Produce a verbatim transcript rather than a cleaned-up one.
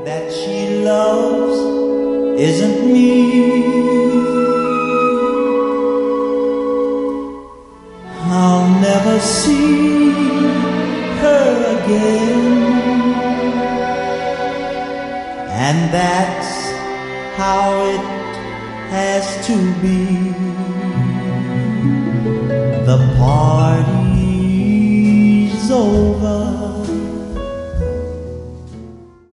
that she loves isn't me. I'll never see her again, and that's how it has to be. The party's over,